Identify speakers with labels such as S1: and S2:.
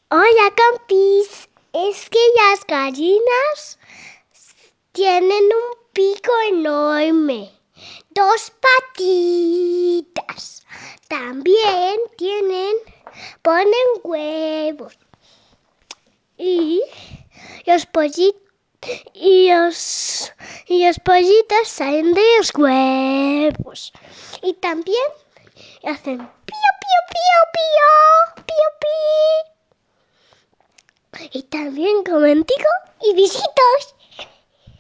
S1: Hola, compis. Es que las gallinas tienen un pico enorme, 2 patitas. También ponen huevos. Y los pollitos salen de los huevos. Y también hacen pío, pío, pío, pío, pío, pío. Y también comen tico y besitos.